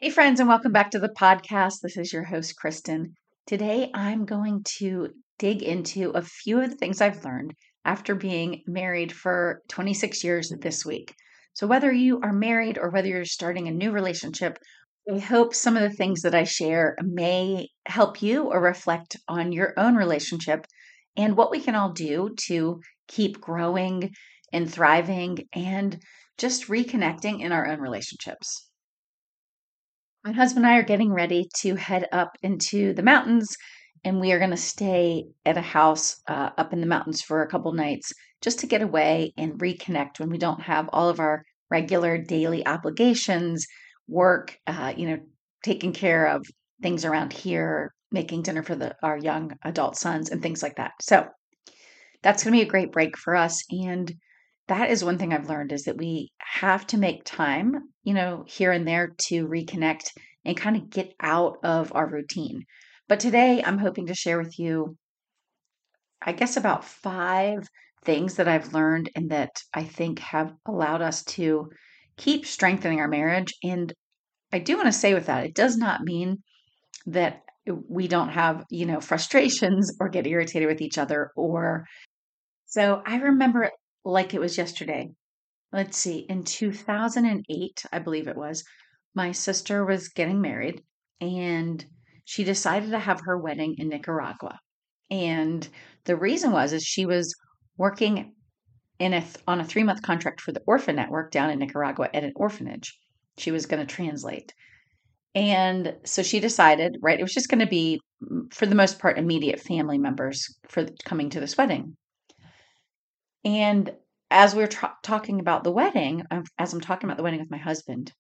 Hey, friends, and welcome back to the podcast. This is your host, Kristen. Today, I'm going to dig into a few of the things I've learned after being married for 26 years this week. So, whether you are married or whether you're starting a new relationship, I hope some of the things that I share may help you or reflect on your own relationship and what we can all do to keep growing and thriving and just reconnecting in our own relationships. My husband and I are getting ready to head up into the mountains, and we are going to stay at a house up in the mountains for a couple nights just to get away and reconnect when we don't have all of our regular daily obligations, work, taking care of things around here, making dinner for our young adult sons, and things like that. So that's going to be a great break for us. And that is one thing I've learned is that we have to make time, here and there to reconnect and kind of get out of our routine. But today I'm hoping to share with you, I guess, about five things that I've learned and that I think have allowed us to keep strengthening our marriage. And I do want to say with that, it does not mean that we don't have, frustrations or get irritated with each other or so I remember it like it was yesterday. Let's see, in 2008, I believe it was, my sister was getting married and she decided to have her wedding in Nicaragua. And the reason was is she was working on a 3-month contract for the Orphan Network down in Nicaragua at an orphanage. She was going to translate. And so she decided, right, it was just going to be for the most part immediate family members for coming to this wedding. And as we were talking about the wedding, as I'm talking about the wedding with my husband,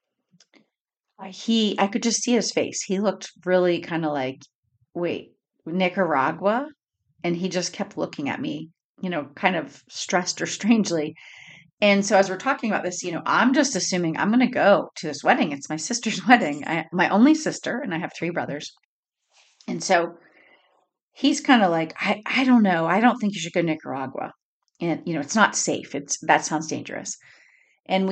I could just see his face. He looked really kind of like, wait, Nicaragua? And he just kept looking at me, kind of stressed or strangely. And so as we're talking about this, I'm just assuming I'm going to go to this wedding. It's my sister's wedding, my only sister, and I have 3 brothers. And so he's kind of like, I don't know. I don't think you should go to Nicaragua. And, it's not safe. That sounds dangerous. And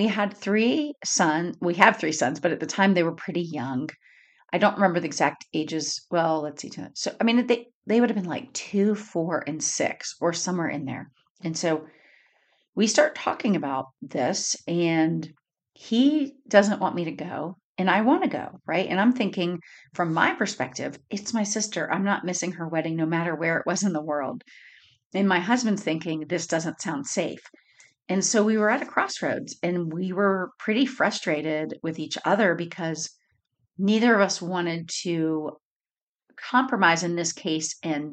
we have 3 sons, but at the time they were pretty young. I don't remember the exact ages. Well, let's see. So, I mean, they would have been like 2, 4, and 6 or somewhere in there. And so we start talking about this and he doesn't want me to go and I want to go, right? And I'm thinking from my perspective, it's my sister. I'm not missing her wedding no matter where it was in the world. And my husband's thinking this doesn't sound safe. And so we were at a crossroads and we were pretty frustrated with each other because neither of us wanted to compromise in this case and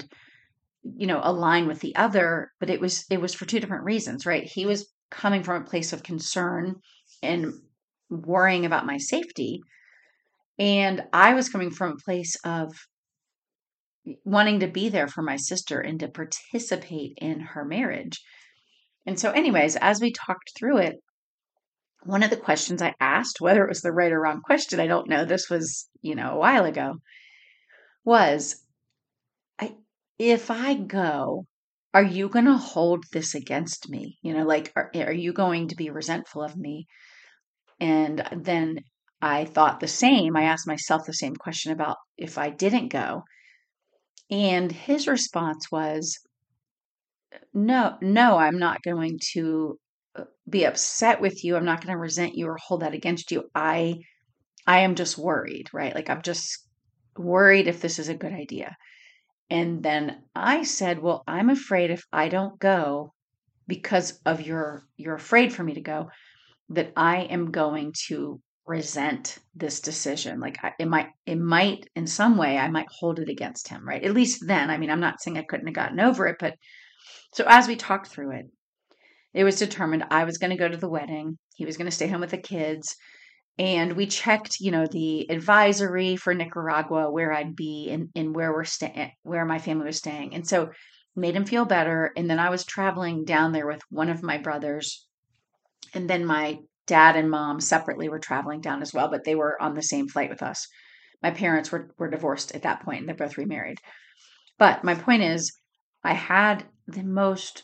align with the other, but it was for two different reasons, right? He was coming from a place of concern and worrying about my safety, and I was coming from a place of wanting to be there for my sister and to participate in her marriage. And so anyways, as we talked through it, one of the questions I asked, whether it was the right or wrong question, I don't know, this was, a while ago, was I if I go, are you going to hold this against me? Like, are you going to be resentful of me? And then I thought the same. I asked myself the same question about if I didn't go. And his response was, no, no, I'm not going to be upset with you. I'm not going to resent you or hold that against you. I am just worried, right? Like I'm just worried if this is a good idea. And then I said, "Well, I'm afraid if I don't go because of you're afraid for me to go, that I am going to resent this decision. Like it might in some way I might hold it against him, right? At least then. I mean, I'm not saying I couldn't have gotten over it, but so as we talked through it, it was determined I was going to go to the wedding. He was going to stay home with the kids. And we checked, the advisory for Nicaragua, where I'd be and where we're staying, where my family was staying. And so made him feel better. And then I was traveling down there with one of my brothers. And then my dad and mom separately were traveling down as well, but they were on the same flight with us. My parents were divorced at that point and they're both remarried. But my point is, I had the most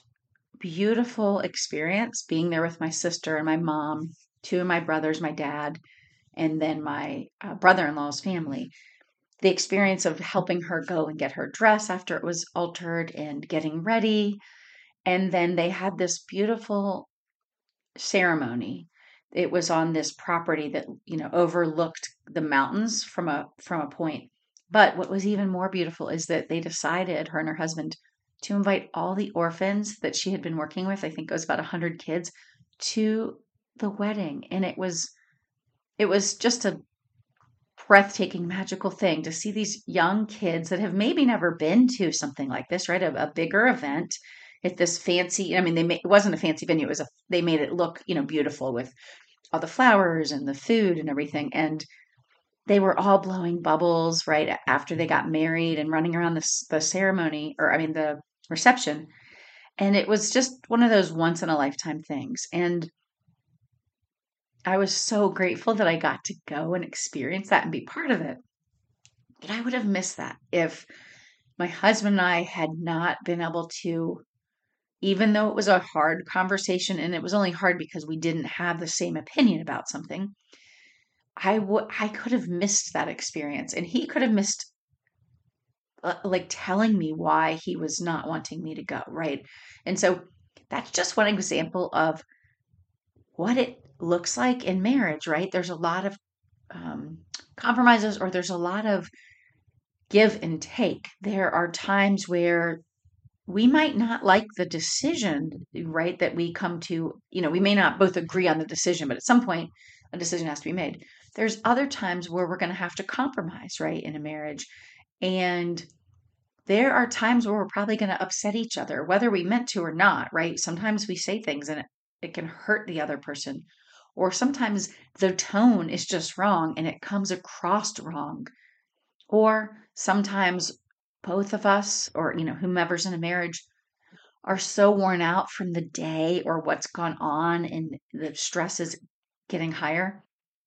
beautiful experience being there with my sister and my mom, two of my brothers, my dad. and then my brother-in-law's family. The experience of helping her go and get her dress after it was altered and getting ready. And then they had this beautiful ceremony. It was on this property that, overlooked the mountains from a point. But what was even more beautiful is that they decided, her and her husband, to invite all the orphans that she had been working with, I think it was about 100 kids, to the wedding. And it was just a breathtaking, magical thing to see these young kids that have maybe never been to something like this, right? A bigger event at this fancy, I mean, it wasn't a fancy venue. They made it look, beautiful with all the flowers and the food and everything. And they were all blowing bubbles right after they got married and running around the ceremony, or I mean, the reception. And it was just one of those once in a lifetime things. And I was so grateful that I got to go and experience that and be part of it. But I would have missed that if my husband and I had not been able to, even though it was a hard conversation, and it was only hard because we didn't have the same opinion about something. I could have missed that experience, and he could have missed like telling me why he was not wanting me to go, right? And so that's just one example of what it looks like in marriage, right? There's a lot of compromises, or there's a lot of give and take. There are times where we might not like the decision, right? That we come to, we may not both agree on the decision, but at some point, a decision has to be made. There's other times where we're going to have to compromise, right, in a marriage. And there are times where we're probably going to upset each other, whether we meant to or not, right? Sometimes we say things and it can hurt the other person. Or sometimes the tone is just wrong and it comes across wrong. Or sometimes both of us, or whomever's in a marriage, are so worn out from the day or what's gone on and the stress is getting higher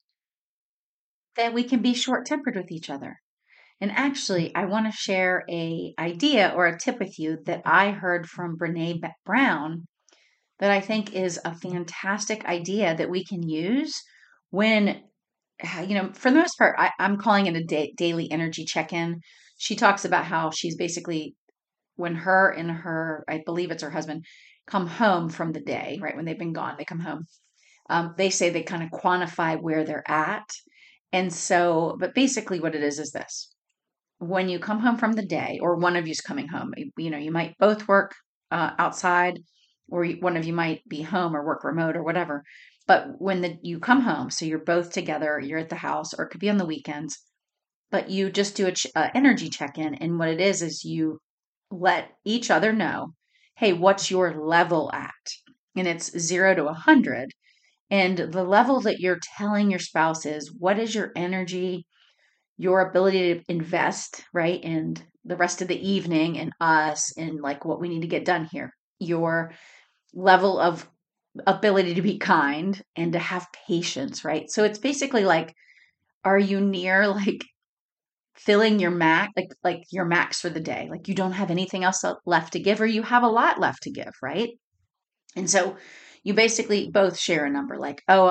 that we can be short-tempered with each other. And actually, I want to share a idea or a tip with you that I heard from Brene Brown that I think is a fantastic idea that we can use when, for the most part, I'm calling it a daily energy check-in. She talks about how she's basically, when her and I believe it's her husband, come home from the day, right? When they've been gone, they come home. They say they kind of quantify where they're at. And so, but basically what it is this. When you come home from the day, or one of you's coming home, you might both work outside, or one of you might be home or work remote or whatever. But when you come home, so you're both together, you're at the house, or it could be on the weekends, but you just do a energy check-in. And what it is you let each other know, hey, what's your level at? And it's 0 to 100. And the level that you're telling your spouse is, what is your energy, your ability to invest, right? And the rest of the evening and us and like what we need to get done here. Your level of ability to be kind and to have patience, right? So it's basically like, are you near like filling your like your max for the day? Like you don't have anything else left to give, or you have a lot left to give, right? And so you basically both share a number like, oh,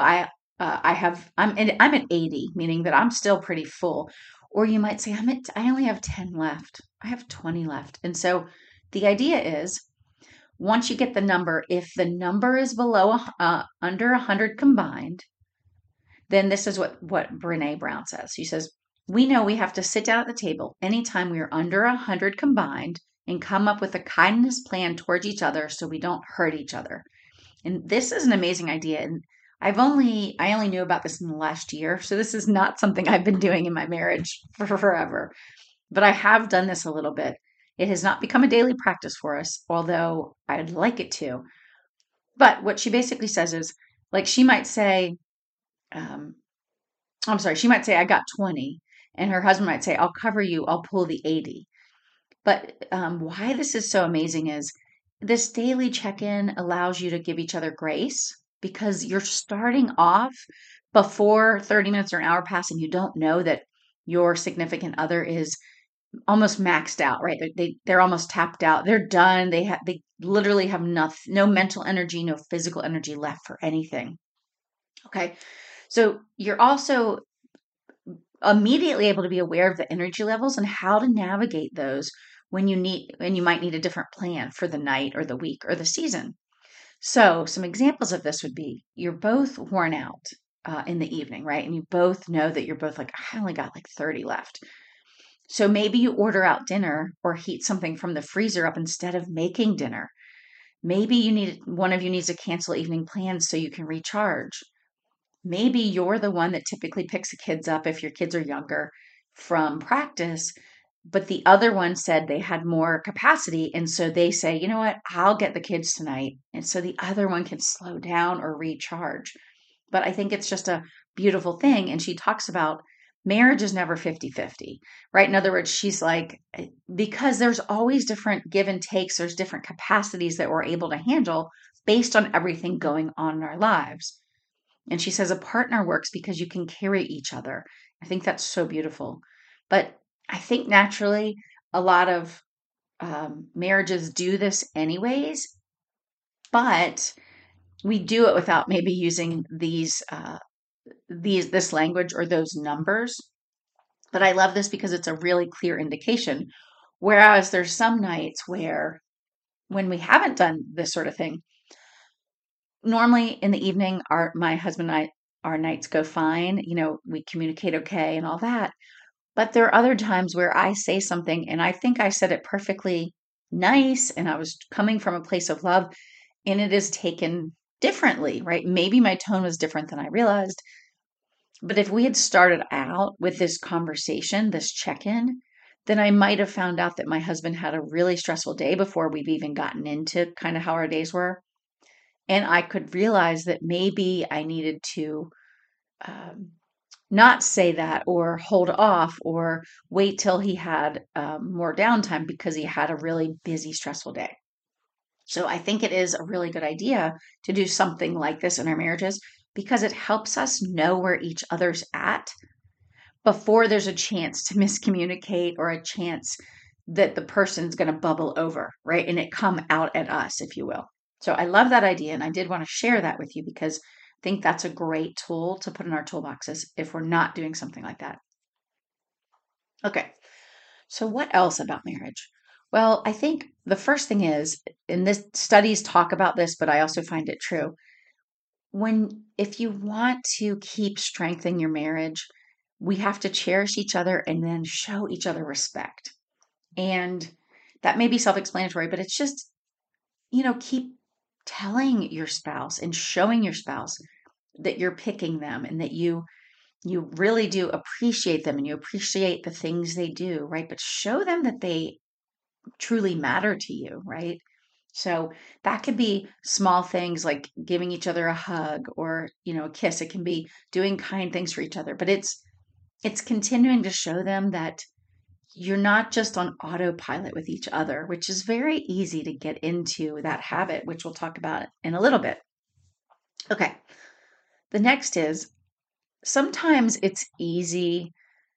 I'm at 80, meaning that I'm still pretty full. Or you might say, I only have 10 left. I have 20 left. And so the idea is, once you get the number, if the number is below under 100 combined, then this is what Brene Brown says. She says, we know we have to sit down at the table anytime we are under 100 combined and come up with a kindness plan towards each other so we don't hurt each other. And this is an amazing idea. And I only knew about this in the last year. So this is not something I've been doing in my marriage for forever. But I have done this a little bit. It has not become a daily practice for us, although I'd like it to. But what she basically says is, like, she might say, she might say, I got 20. And her husband might say, I'll cover you, I'll pull the 80. But why this is so amazing is this daily check-in allows you to give each other grace, because you're starting off before 30 minutes or an hour pass and you don't know that your significant other is almost maxed out, right? They're almost tapped out. They're done. They literally have no mental energy, no physical energy left for anything. Okay. So you're also immediately able to be aware of the energy levels and how to navigate those when you might need a different plan for the night or the week or the season. So some examples of this would be you're both worn out in the evening, right? And you both know that you're both like, I only got like 30 left. So maybe you order out dinner or heat something from the freezer up instead of making dinner. Maybe one of you needs to cancel evening plans so you can recharge. Maybe you're the one that typically picks the kids up if your kids are younger from practice, but the other one said they had more capacity. And so they say, you know what, I'll get the kids tonight. And so the other one can slow down or recharge. But I think it's just a beautiful thing. And she talks about marriage is never 50-50, right? In other words, she's like, because there's always different give and takes, there's different capacities that we're able to handle based on everything going on in our lives. And she says a partner works because you can carry each other. I think that's so beautiful. But I think naturally, a lot of marriages do this anyways, but we do it without maybe using this language or those numbers. But I love this because it's a really clear indication. Whereas there's some nights where when we haven't done this sort of thing, normally in the evening, my husband and I, our nights go fine. We communicate okay and all that. But there are other times where I say something and I think I said it perfectly nice and I was coming from a place of love and it is taken differently, right? Maybe my tone was different than I realized. But if we had started out with this conversation, this check in, then I might have found out that my husband had a really stressful day before we've even gotten into kind of how our days were. And I could realize that maybe I needed to um, not say that or hold off or wait till he had more downtime because he had a really busy, stressful day. So I think it is a really good idea to do something like this in our marriages because it helps us know where each other's at before there's a chance to miscommunicate or a chance that the person's going to bubble over, right? And it come out at us, if you will. So I love that idea. And I did want to share that with you because I think that's a great tool to put in our toolboxes if we're not doing something like that. Okay. So what else about marriage? Well, I think the first thing is, and this studies talk about this, but I also find it true. If you want to keep strengthening your marriage, we have to cherish each other and then show each other respect. And that may be self-explanatory, but it's just, keep telling your spouse and showing your spouse that you're picking them and that you really do appreciate them and you appreciate the things they do, right? But show them that they truly matter to you, right? So that could be small things like giving each other a hug or, a kiss. It can be doing kind things for each other, but it's continuing to show them that you're not just on autopilot with each other, which is very easy to get into that habit, which we'll talk about in a little bit. Okay. The next is sometimes it's easy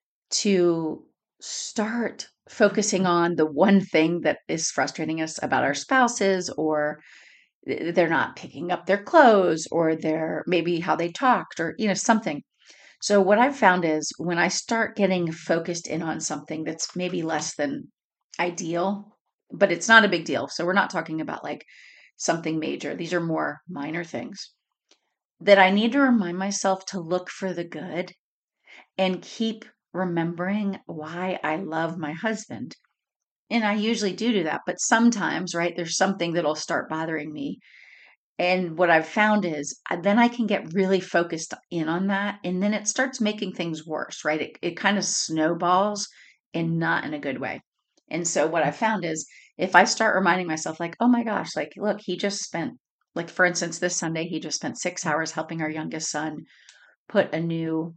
to start focusing on the one thing that is frustrating us about our spouses, or they're not picking up their clothes, or they're maybe how they talked, or something. So what I've found is when I start getting focused in on something that's maybe less than ideal, but it's not a big deal. So we're not talking about like something major. These are more minor things that I need to remind myself to look for the good and keep remembering why I love my husband. And I usually do that, but sometimes, right, there's something that'll start bothering me. And what I've found is then I can get really focused in on that. And then it starts making things worse, right? It kind of snowballs and not in a good way. And so what I've found is if I start reminding myself, like, oh my gosh, like, look, he just spent, like, for instance, this Sunday, he just spent 6 hours helping our youngest son put a new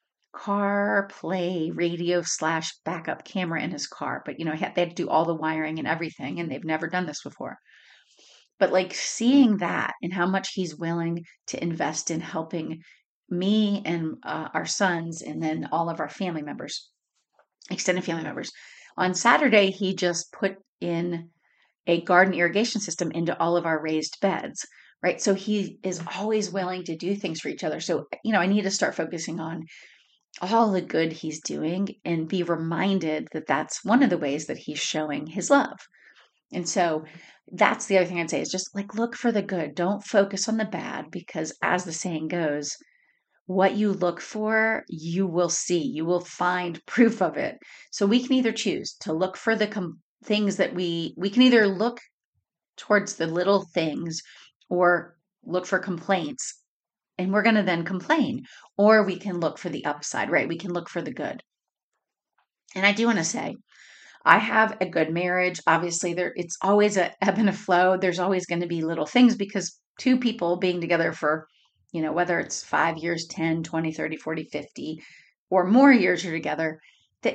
CarPlay radio / backup camera in his car. But, they had to do all the wiring and everything, and they've never done this before. But like seeing that and how much he's willing to invest in helping me and our sons, and then all of our family members, extended family members. On Saturday, he just put in a garden irrigation system into all of our raised beds, right? So he is always willing to do things for each other. So, I need to start focusing on all the good he's doing and be reminded that that's one of the ways that he's showing his love. And so that's the other thing I'd say is just like look for the good. Don't focus on the bad because as the saying goes, what you look for, you will see. You will find proof of it. So we can either choose to look for the things that we can either look towards the little things or look for complaints and we're going to then complain, or we can look for the upside, right? We can look for the good. And I do want to say I have a good marriage. Obviously, it's always a ebb and a flow. There's always going to be little things because two people being together for, whether it's 5 years, 10, 20, 30, 40, 50, or more years you're together, that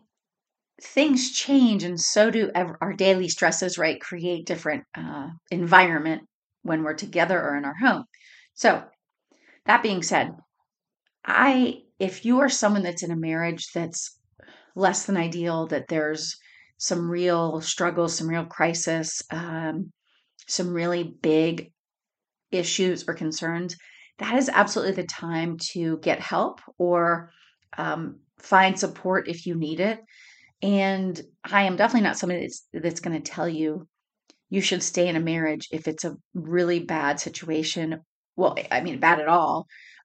things change and so do our daily stresses, right? Create different environment when we're together or in our home. So that being said, if you are someone that's in a marriage that's less than ideal, that there's some real struggles, some real crisis, some really big issues or concerns, that is absolutely the time to get help or find support if you need it. And I am definitely not somebody that's going to tell you should stay in a marriage if it's a really bad situation. Well, I mean, bad at all.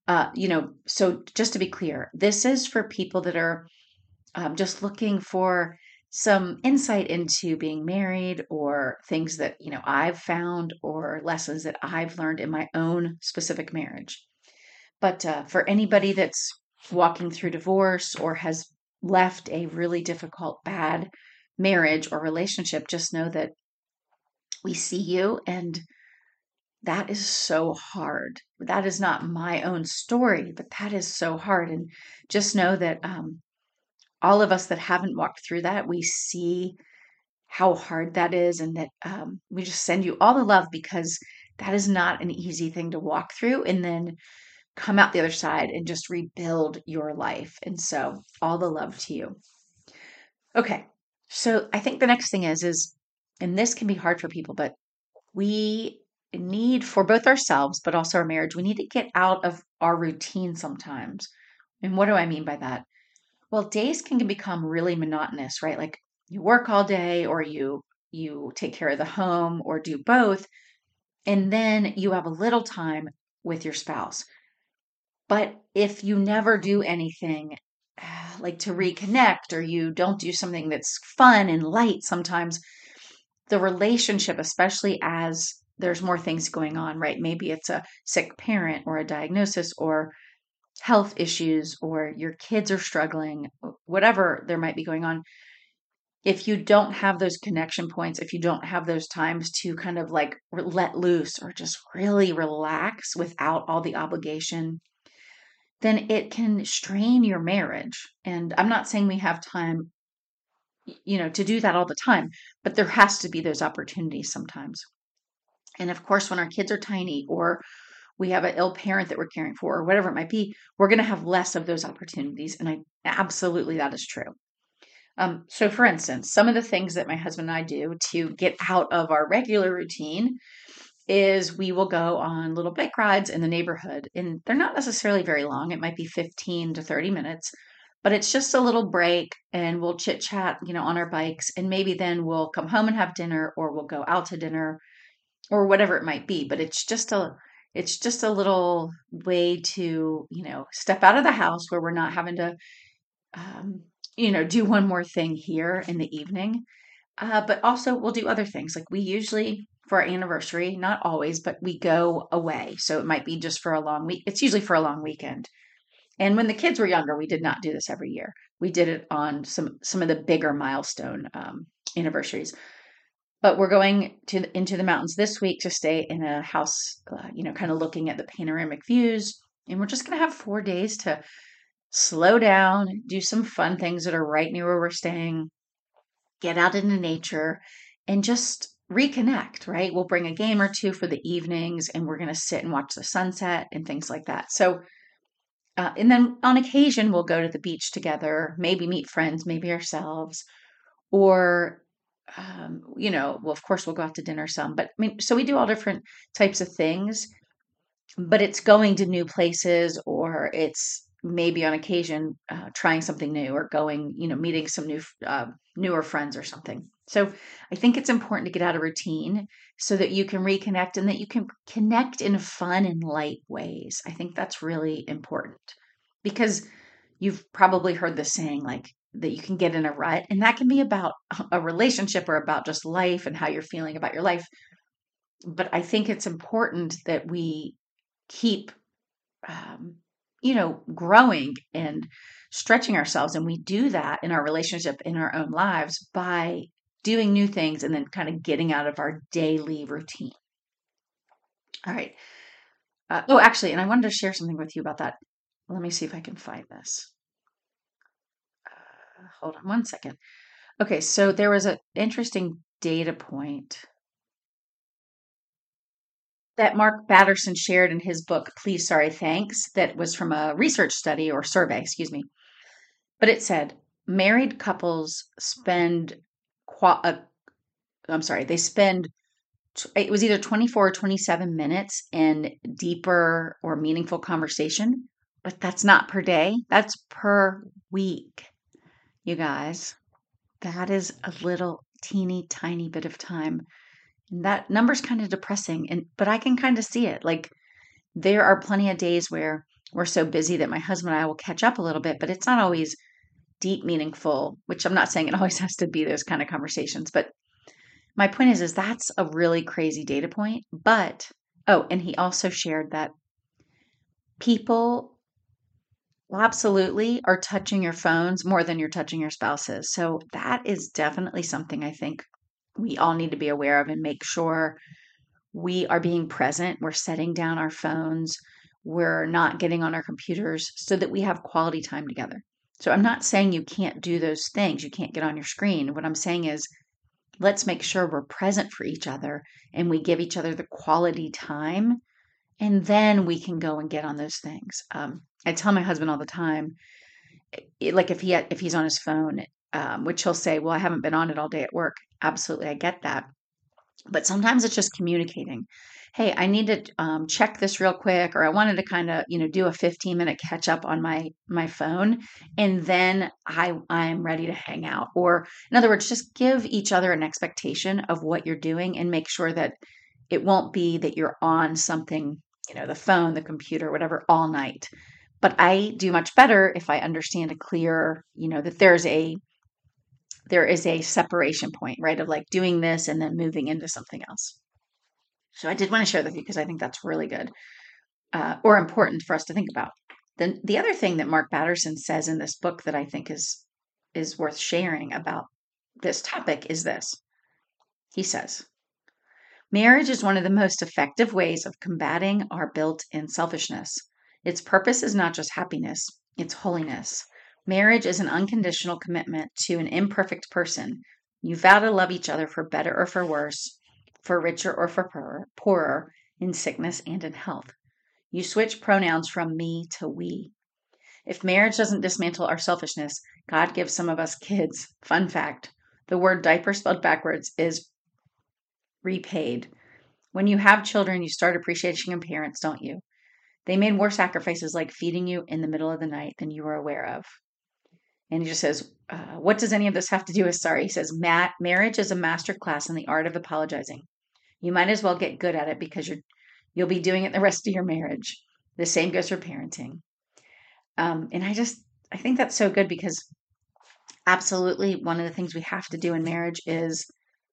So just to be clear, this is for people that are just looking for some insight into being married or things that, I've found or lessons that I've learned in my own specific marriage. But for anybody that's walking through divorce or has left a really difficult, bad marriage or relationship, just know that we see you and that is so hard. That is not my own story, but that is so hard. And just know that all of us that haven't walked through that, we see how hard that is, and that we just send you all the love because that is not an easy thing to walk through and then come out the other side and just rebuild your life. And so, all the love to you. Okay, so I think the next thing is, and this can be hard for people, but we need for both ourselves, but also our marriage, we need to get out of our routine sometimes. And what do I mean by that? Well, days can become really monotonous, right? Like you work all day or you take care of the home or do both, and then you have a little time with your spouse. But if you never do anything like to reconnect or you don't do something that's fun and light sometimes, the relationship, especially as there's more things going on, right? Maybe it's a sick parent or a diagnosis or health issues or your kids are struggling, whatever there might be going on. If you don't have those connection points, if you don't have those times to kind of like let loose or just really relax without all the obligation, then it can strain your marriage. And I'm not saying we have time, to do that all the time, but there has to be those opportunities sometimes. And of course, when our kids are tiny or we have an ill parent that we're caring for or whatever it might be, we're going to have less of those opportunities. And absolutely that is true. So for instance, some of the things that my husband and I do to get out of our regular routine is we will go on little bike rides in the neighborhood, and they're not necessarily very long. It might be 15 to 30 minutes, but it's just a little break and we'll chit chat, on our bikes. And maybe then we'll come home and have dinner or we'll go out to dinner or whatever it might be. But it's just a little way to, step out of the house where we're not having to, um, do one more thing here in the evening. But also we'll do other things. Like we usually for our anniversary, not always, but we go away. So it might be just for a long week. It's usually for a long weekend. And when the kids were younger, we did not do this every year. We did it on some of the bigger milestone anniversaries. But we're going into the mountains this week to stay in a house, kind of looking at the panoramic views. And we're just going to have 4 days to slow down, do some fun things that are right near where we're staying, get out into nature, and just reconnect, right? We'll bring a game or two for the evenings and we're going to sit and watch the sunset and things like that. So, and then on occasion, we'll go to the beach together, maybe meet friends, maybe ourselves, or well, of course we'll go out to dinner some, but I mean, so we do all different types of things, but it's going to new places, or it's maybe on occasion trying something new, or going, meeting some newer friends or something. So I think it's important to get out of routine so that you can reconnect and that you can connect in fun and light ways. I think that's really important because you've probably heard the saying like that you can get in a rut, and that can be about a relationship or about just life and how you're feeling about your life. But I think it's important that we keep um, growing and stretching ourselves. And we do that in our relationship, in our own lives, by doing new things and then kind of getting out of our daily routine. All right. Oh, actually, and I wanted to share something with you about that. Let me see if I can find this. Hold on one second. Okay, so there was an interesting data point that Mark Batterson shared in his book, Please, Sorry, Thanks, that was from a research study or survey, excuse me. But it said married couples spend, they spend, it was either 24 or 27 minutes in deeper or meaningful conversation, but that's not per day, that's per week, you guys. That is a little teeny tiny bit of time. And that number's kind of depressing, but I can kind of see it. Like there are plenty of days where we're so busy that my husband and I will catch up a little bit, but it's not always deep, meaningful, which I'm not saying it always has to be those kind of conversations. But my point is that's a really crazy data point. But, oh, and he also shared that people absolutely are touching your phones more than you're touching your spouses. So that is definitely something I think we all need to be aware of and make sure we are being present. We're setting down our phones. We're not getting on our computers so that we have quality time together. So I'm not saying you can't do those things. You can't get on your screen. What I'm saying is let's make sure we're present for each other and we give each other the quality time. And then we can go and get on those things. I tell my husband all the time, like if he's on his phone, which he'll say, "Well, I haven't been on it all day at work." Absolutely, I get that. But sometimes it's just communicating. Hey, I need to check this real quick, or I wanted to kind of, do a 15-minute catch up on my phone, and then I'm ready to hang out. Or in other words, just give each other an expectation of what you're doing, and make sure that it won't be that you're on something, the phone, the computer, whatever, all night. But I do much better if I understand a clear, that there is a separation point, right? Of like doing this and then moving into something else. So I did want to share that with you because I think that's really good or important for us to think about. Then the other thing that Mark Batterson says in this book that I think is worth sharing about this topic is this. He says, marriage is one of the most effective ways of combating our built-in selfishness. Its purpose is not just happiness, it's holiness. Marriage is an unconditional commitment to an imperfect person. You vow to love each other for better or for worse, for richer or for poorer, in sickness and in health. You switch pronouns from me to we. If marriage doesn't dismantle our selfishness, God gives some of us kids. Fun fact, the word diaper spelled backwards is repaid. When you have children, you start appreciating your parents, don't you? They made more sacrifices like feeding you in the middle of the night than you were aware of. And he just says, what does any of this have to do with sorry? He says, marriage is a master class in the art of apologizing. You might as well get good at it because you'll be doing it the rest of your marriage. The same goes for parenting. And I think that's so good because absolutely one of the things we have to do in marriage is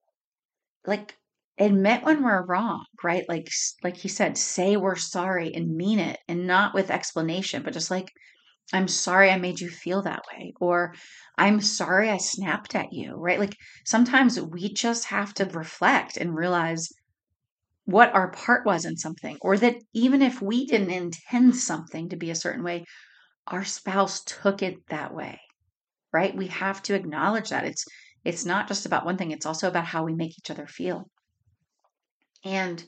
like admit when we're wrong, right? Like he said, say we're sorry and mean it, and not with explanation, but just like, I'm sorry I made you feel that way, or I'm sorry I snapped at you, right? Like sometimes we just have to reflect and realize what our part was in something, or that even if we didn't intend something to be a certain way, our spouse took it that way, right? We have to acknowledge that it's not just about one thing, it's also about how we make each other feel. And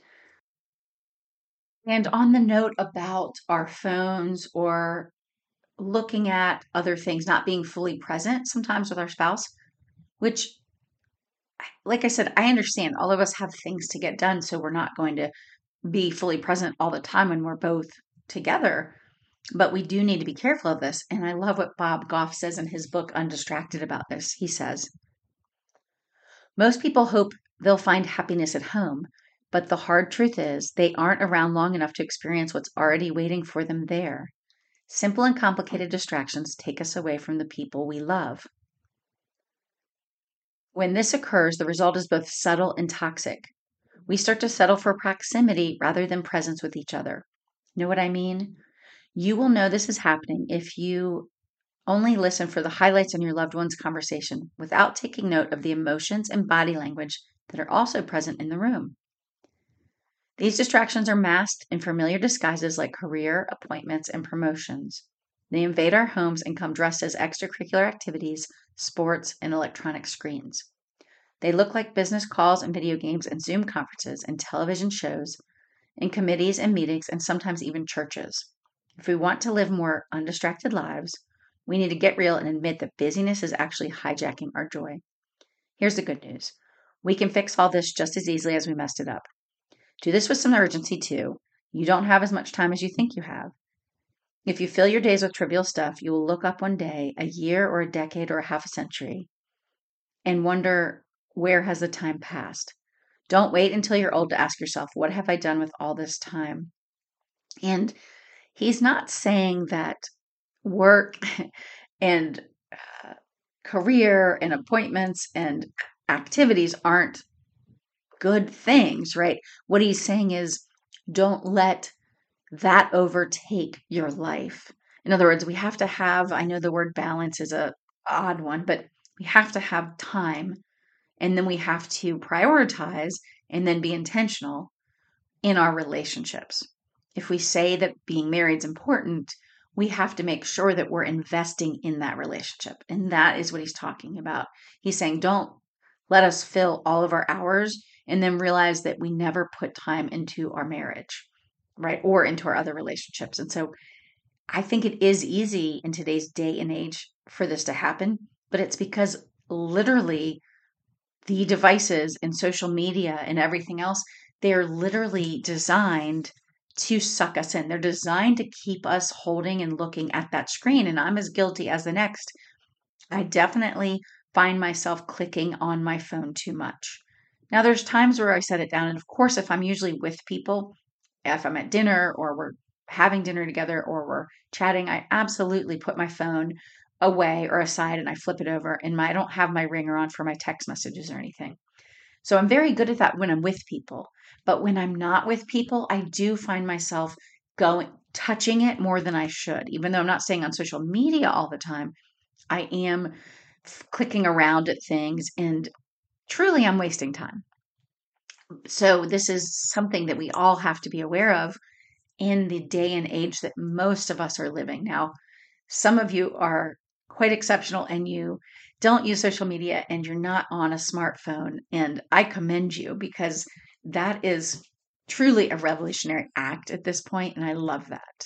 on the note about our phones or looking at other things, not being fully present sometimes with our spouse, which like I said, I understand all of us have things to get done, so we're not going to be fully present all the time when we're both together. But we do need to be careful of this. And I love what Bob Goff says in his book, Undistracted, about this. He says, most people hope they'll find happiness at home, but the hard truth is they aren't around long enough to experience what's already waiting for them there. Simple and complicated distractions take us away from the people we love. When this occurs, the result is both subtle and toxic. We start to settle for proximity rather than presence with each other. Know what I mean? You will know this is happening if you only listen for the highlights in your loved one's conversation without taking note of the emotions and body language that are also present in the room. These distractions are masked in familiar disguises like career, appointments, and promotions. They invade our homes and come dressed as extracurricular activities, sports, and electronic screens. They look like business calls and video games and Zoom conferences and television shows, in committees and meetings, and sometimes even churches. If we want to live more undistracted lives, we need to get real and admit that busyness is actually hijacking our joy. Here's the good news. We can fix all this just as easily as we messed it up. Do this with some urgency too. You don't have as much time as you think you have. If you fill your days with trivial stuff, you will look up one day, a year or a decade or a half a century, and wonder, where has the time passed? Don't wait until you're old to ask yourself, what have I done with all this time? And he's not saying that work and career and appointments and activities aren't good things, right? What he's saying is, don't let that overtake your life. In other words, we have to have, I know the word balance is a odd one, but we have to have time, and then we have to prioritize and then be intentional in our relationships. If we say that being married is important, we have to make sure that we're investing in that relationship. And that is what he's talking about. He's saying, don't let us fill all of our hours and then realize that we never put time into our marriage, right? Or into our other relationships. And so I think it is easy in today's day and age for this to happen, but it's because literally the devices and social media and everything else, they're literally designed to suck us in. They're designed to keep us holding and looking at that screen. And I'm as guilty as the next. I definitely find myself clicking on my phone too much. Now, there's times where I set it down. And of course, if I'm usually with people, if I'm at dinner or we're having dinner together or we're chatting, I absolutely put my phone away or aside and I flip it over, and I don't have my ringer on for my text messages or anything. So I'm very good at that when I'm with people. But when I'm not with people, I do find myself touching it more than I should. Even though I'm not saying on social media all the time, I am clicking around at things, and truly I'm wasting time. So this is something that we all have to be aware of in the day and age that most of us are living. Now, some of you are quite exceptional and you don't use social media and you're not on a smartphone. And I commend you, because that is truly a revolutionary act at this point, and I love that.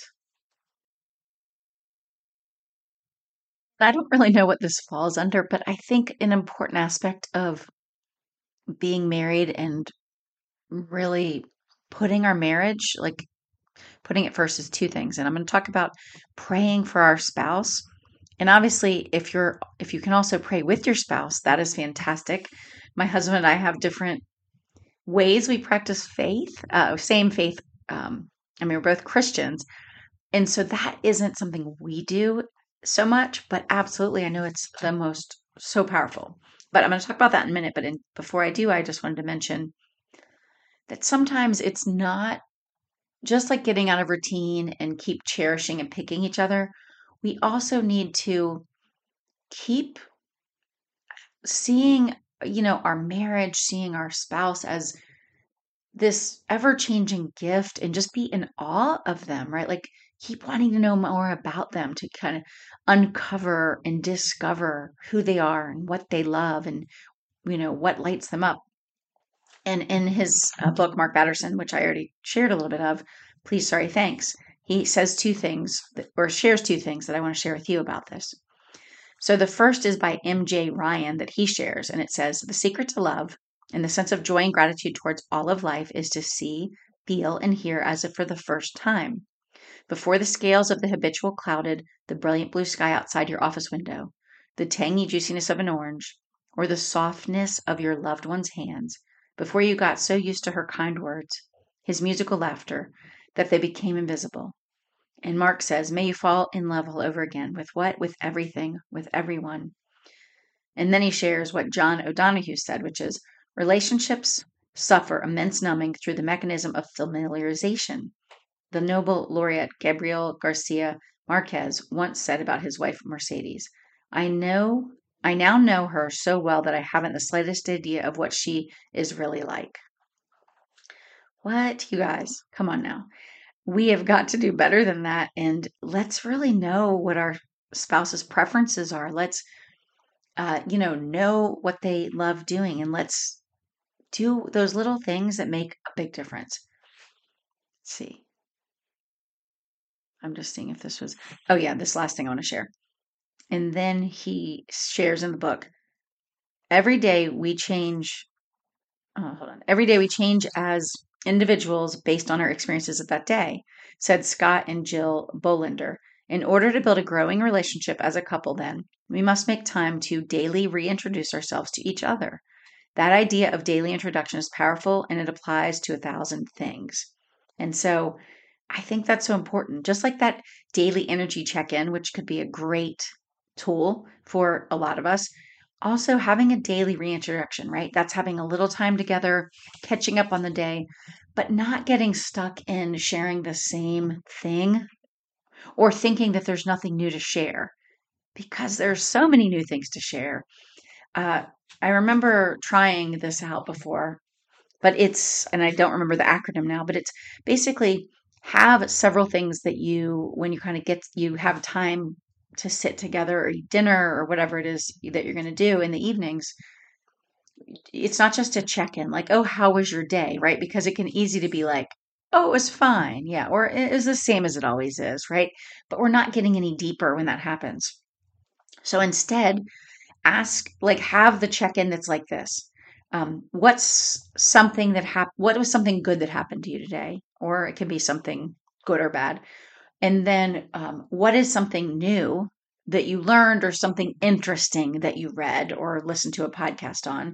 I don't really know what this falls under, but I think an important aspect of being married and really putting our marriage, like putting it first, is two things. And I'm going to talk about praying for our spouse. And obviously, if you can also pray with your spouse, that is fantastic. My husband and I have different ways we practice faith, same faith. I mean, we're both Christians. And so that isn't something we do so much, but absolutely, I know it's the most so powerful. But I'm going to talk about that in a minute. But before I do, I just wanted to mention that sometimes it's not just like getting out of routine and keep cherishing and picking each other. We also need to keep seeing, our marriage, seeing our spouse as this ever changing gift, and just be in awe of them, right? Like, keep wanting to know more about them to kind of uncover and discover who they are and what they love and, what lights them up. And in his book, Mark Batterson, which I already shared a little bit of, Please, Sorry, Thanks, he says two things or shares two things that I want to share with you about this. So the first is by M.J. Ryan that he shares, and it says, "The secret to love and the sense of joy and gratitude towards all of life is to see, feel, and hear as if for the first time. Before the scales of the habitual clouded the brilliant blue sky outside your office window, the tangy juiciness of an orange, or the softness of your loved one's hands, before you got so used to her kind words, his musical laughter, that they became invisible." And Mark says, "May you fall in love all over again with what? With everything, with everyone." And then he shares what John O'Donohue said, which is, "Relationships suffer immense numbing through the mechanism of familiarization." The Nobel laureate Gabriel Garcia Marquez once said about his wife Mercedes, I now know her so well that I haven't the slightest idea of what she is really like." What, you guys? Come on now. We have got to do better than that. And let's really know what our spouse's preferences are. Let's, know what they love doing. And let's do those little things that make a big difference. Let's see. I'm just seeing if this was, oh yeah, this last thing I want to share. And then he shares in the book, every day we change, hold on, every day we change as individuals based on our experiences of that day, said Scott and Jill Bolander. In order to build a growing relationship as a couple, then, we must make time to daily reintroduce ourselves to each other. That idea of daily introduction is powerful and it applies to 1,000 things. And so I think that's so important. Just like that daily energy check in, which could be a great tool for a lot of us. Also, having a daily reintroduction, right? That's having a little time together, catching up on the day, but not getting stuck in sharing the same thing or thinking that there's nothing new to share because there's so many new things to share. I remember trying this out before, but and I don't remember the acronym now, but it's basically have several things that when you kind of you have time to sit together or eat dinner or whatever it is that you're going to do in the evenings. It's not just a check in, like, oh, how was your day, right? Because it can easy to be like, oh, it was fine. Yeah. Or it was the same as it always is, right? But we're not getting any deeper when that happens. So instead, have the check in that's like this. What's something that happened? What was something good that happened to you today? Or it can be something good or bad. And then what is something new that you learned or something interesting that you read or listened to a podcast on?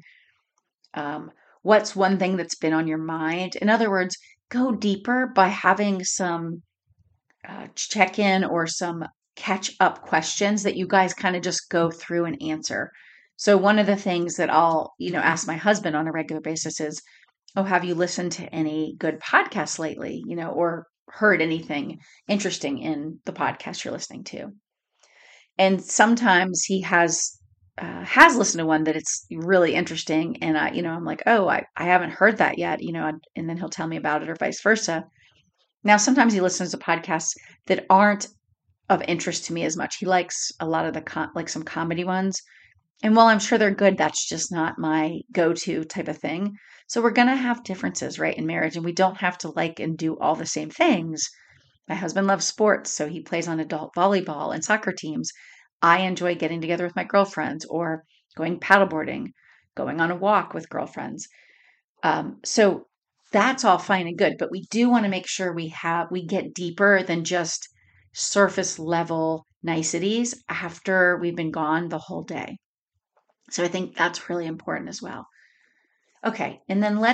What's one thing that's been on your mind? In other words, go deeper by having some check in or some catch up questions that you guys kind of just go through and answer. So one of the things that I'll, ask my husband on a regular basis is, oh, have you listened to any good podcasts lately, or heard anything interesting in the podcast you're listening to? And sometimes he has listened to one that it's really interesting. And I'm like, oh, I haven't heard that yet, and then he'll tell me about it or vice versa. Now, sometimes he listens to podcasts that aren't of interest to me as much. He likes a lot of like some comedy ones. And while I'm sure they're good, that's just not my go-to type of thing. So we're going to have differences, right, in marriage, and we don't have to like and do all the same things. My husband loves sports, so he plays on adult volleyball and soccer teams. I enjoy getting together with my girlfriends or going paddleboarding, going on a walk with girlfriends. So that's all fine and good, but we do want to make sure we get deeper than just surface level niceties after we've been gone the whole day. So I think that's really important as well. Okay, and then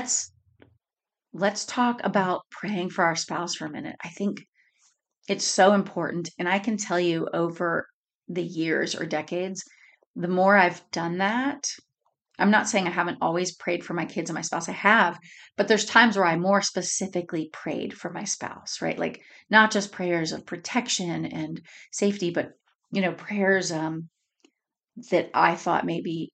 let's talk about praying for our spouse for a minute. I think it's so important, and I can tell you over the years or decades, the more I've done that, I'm not saying I haven't always prayed for my kids and my spouse. I have, but there's times where I more specifically prayed for my spouse, right? Like not just prayers of protection and safety, but prayers that I thought maybe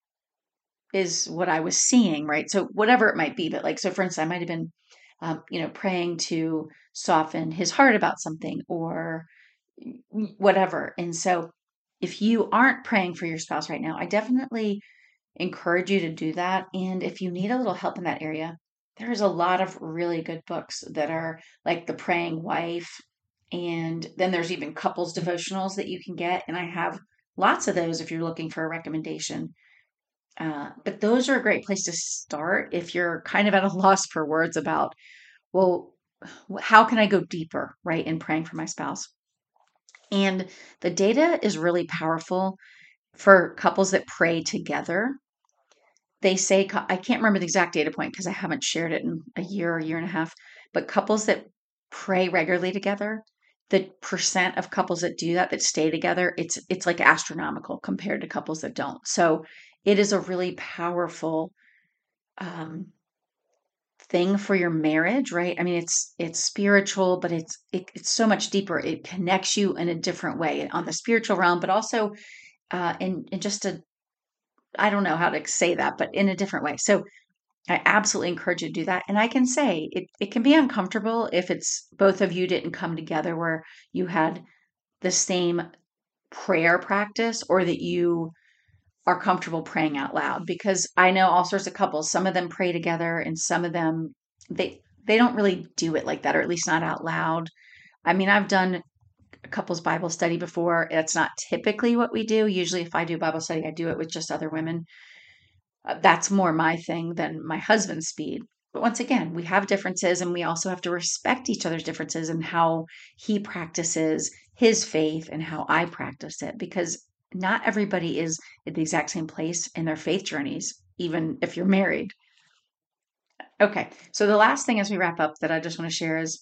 is what I was seeing, right? So whatever it might be, but like so, for instance, I might have been, praying to soften his heart about something or whatever. And so, if you aren't praying for your spouse right now, I definitely encourage you to do that. And if you need a little help in that area, there's a lot of really good books that are like The Praying Wife. And then there's even couples devotionals that you can get. And I have lots of those if you're looking for a recommendation. But those are a great place to start if you're kind of at a loss for words about, well, how can I go deeper, right, in praying for my spouse? And the data is really powerful for couples that pray together. They say, I can't remember the exact data point because I haven't shared it in a year or year and a half, but couples that pray regularly together, the percent of couples that do that stay together, it's like astronomical compared to couples that don't. So it is a really powerful um, thing for your marriage, right? I mean, it's spiritual, but it's so much deeper. It connects you in a different way on the spiritual realm, but also in just a, I don't know how to say that, but in a different way. So I absolutely encourage you to do that. And I can say it can be uncomfortable if it's both of you didn't come together where you had the same prayer practice or that you are comfortable praying out loud, because I know all sorts of couples, some of them pray together and some of them they don't really do it like that, or at least not out loud. I mean, I've done a couples Bible study before. It's not typically what we do. Usually if I do Bible study, I do it with just other women. That's more my thing than my husband's speed. But once again, we have differences and we also have to respect each other's differences and how he practices his faith and how I practice it, because not everybody is at the exact same place in their faith journeys, even if you're married. Okay, so the last thing as we wrap up that I just want to share is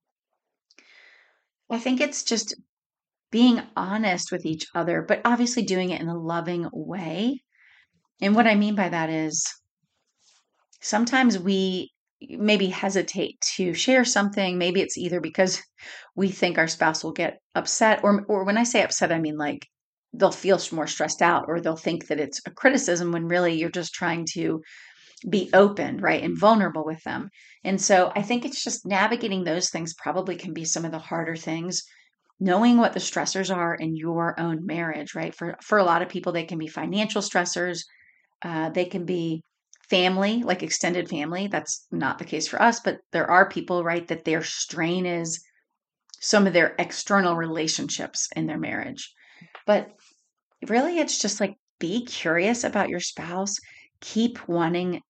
I think it's just being honest with each other, but obviously doing it in a loving way. And what I mean by that is sometimes we maybe hesitate to share something. Maybe it's either because we think our spouse will get upset, or when I say upset, I mean like they'll feel more stressed out, or they'll think that it's a criticism when really you're just trying to be open, right, and vulnerable with them. And so I think it's just navigating those things probably can be some of the harder things. Knowing what the stressors are in your own marriage, right? For a lot of people, they can be financial stressors, they can be family, like extended family. That's not the case for us, but there are people, right, that their strain is some of their external relationships in their marriage. But really, it's just like be curious about your spouse, keep wanting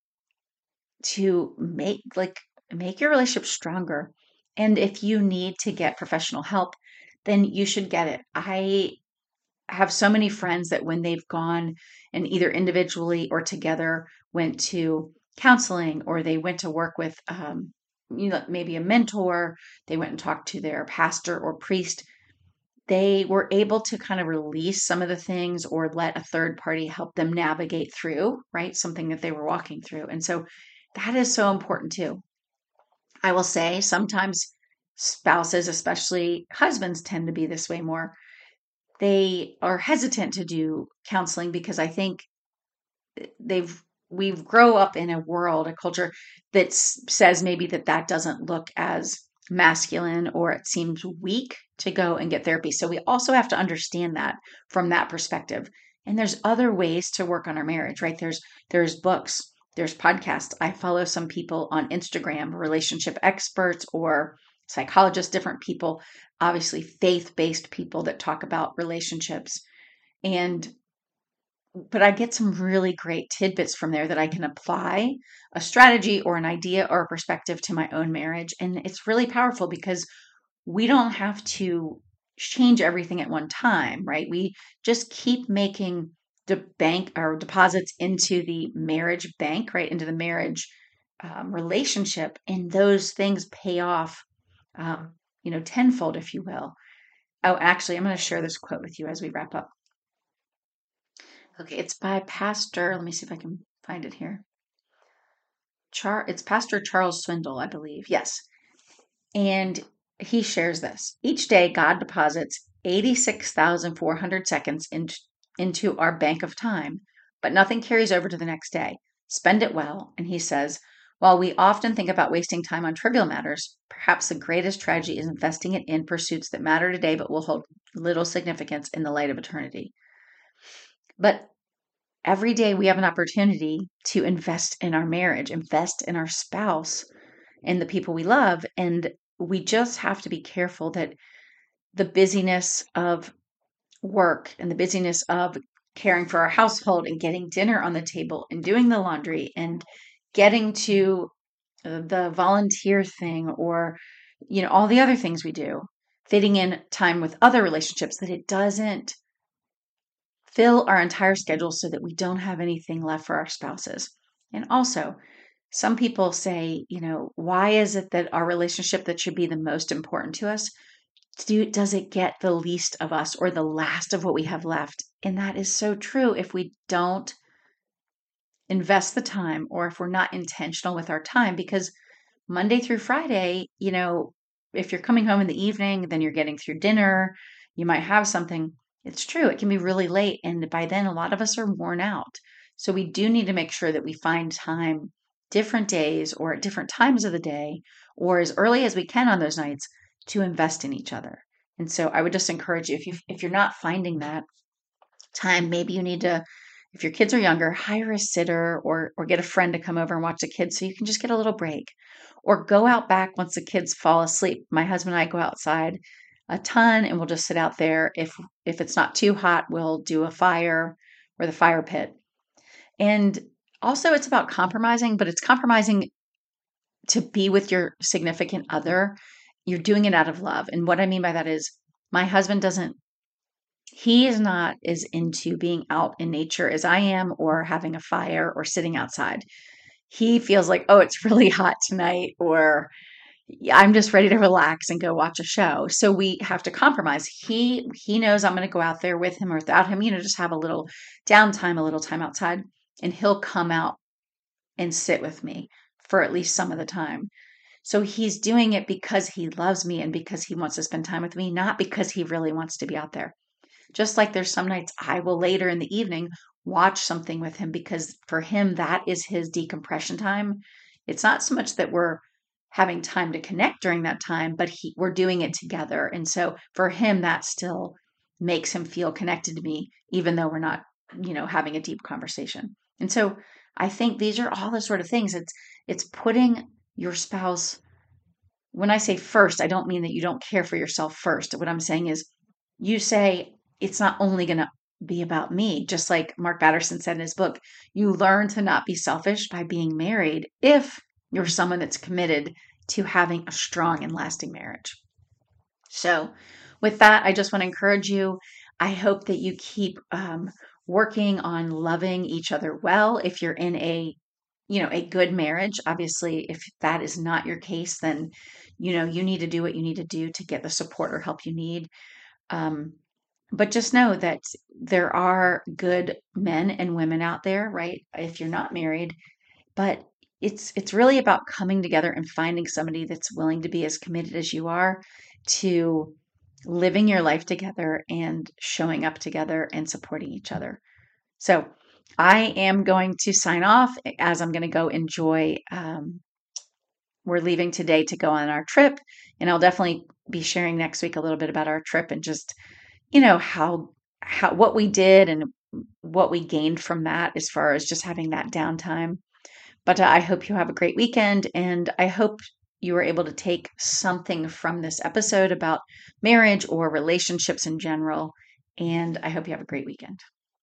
to make your relationship stronger. And if you need to get professional help, then you should get it. I have so many friends that when they've gone and either individually or together went to counseling, or they went to work with maybe a mentor, they went and talked to their pastor or priest, they were able to kind of release some of the things or let a third party help them navigate through, right, something that they were walking through. And so that is so important too. I will say sometimes spouses, especially husbands, tend to be this way more. They are hesitant to do counseling because I think they've we grow up in a world, a culture that says maybe that doesn't look as masculine, or it seems weak to go and get therapy. So we also have to understand that from that perspective. And there's other ways to work on our marriage, right? There's books, there's podcasts. I follow some people on Instagram, relationship experts or psychologists, different people, obviously faith-based people that talk about relationships. And but I get some really great tidbits from there that I can apply a strategy or an idea or a perspective to my own marriage. And it's really powerful because we don't have to change everything at one time, right? We just keep making the bank or deposits into the marriage bank, right? Into the marriage relationship. And those things pay off, tenfold, if you will. Oh, actually, I'm going to share this quote with you as we wrap up. Okay, it's by Pastor. Let me see if I can find it here. It's Pastor Charles Swindoll, I believe. Yes. And he shares this. Each day, God deposits 86,400 seconds into our bank of time, but nothing carries over to the next day. Spend it well. And he says, while we often think about wasting time on trivial matters, perhaps the greatest tragedy is investing it in pursuits that matter today but will hold little significance in the light of eternity. But every day we have an opportunity to invest in our marriage, invest in our spouse and the people we love. And we just have to be careful that the busyness of work and the busyness of caring for our household and getting dinner on the table and doing the laundry and getting to the volunteer thing, or all the other things we do, fitting in time with other relationships, that it doesn't fill our entire schedule so that we don't have anything left for our spouses. And also, some people say, why is it that our relationship that should be the most important to us, does it get the least of us or the last of what we have left? And that is so true if we don't invest the time, or if we're not intentional with our time. Because Monday through Friday, if you're coming home in the evening, then you're getting through dinner, you might have something. It's true, it can be really late. And by then, a lot of us are worn out. So we do need to make sure that we find time different days or at different times of the day, or as early as we can on those nights, to invest in each other. And so I would just encourage you, if you're not finding that time, maybe you need to, if your kids are younger, hire a sitter, or get a friend to come over and watch the kids so you can just get a little break. Or go out back once the kids fall asleep. My husband and I go outside a ton, and we'll just sit out there. If it's not too hot, we'll do a fire or the fire pit. And also, it's about compromising, but it's compromising to be with your significant other. You're doing it out of love. And what I mean by that is, my husband doesn't, he is not as into being out in nature as I am, or having a fire, or sitting outside. He feels like, oh, it's really hot tonight, or yeah, I'm just ready to relax and go watch a show. So we have to compromise. He knows I'm going to go out there with him or without him, just have a little downtime, a little time outside, and he'll come out and sit with me for at least some of the time. So he's doing it because he loves me and because he wants to spend time with me, not because he really wants to be out there. Just like there's some nights I will later in the evening watch something with him, because for him, that is his decompression time. It's not so much that we're having time to connect during that time, but we're doing it together. And so for him, that still makes him feel connected to me, even though we're not, having a deep conversation. And so I think these are all the sort of things. It's putting your spouse, when I say first, I don't mean that you don't care for yourself first. What I'm saying is, you say, it's not only going to be about me. Just like Mark Batterson said in his book, you learn to not be selfish by being married if you're someone that's committed to having a strong and lasting marriage. So with that, I just want to encourage you. I hope that you keep working on loving each other well. If you're in a good marriage, obviously, if that is not your case, then, you need to do what you need to do to get the support or help you need. But just know that there are good men and women out there, right? If you're not married, but it's really about coming together and finding somebody that's willing to be as committed as you are to living your life together and showing up together and supporting each other. So I am going to sign off, as I'm going to go enjoy. We're leaving today to go on our trip, and I'll definitely be sharing next week a little bit about our trip, and just how what we did and what we gained from that, as far as just having that downtime. But I hope you have a great weekend, and I hope you were able to take something from this episode about marriage or relationships in general. And I hope you have a great weekend.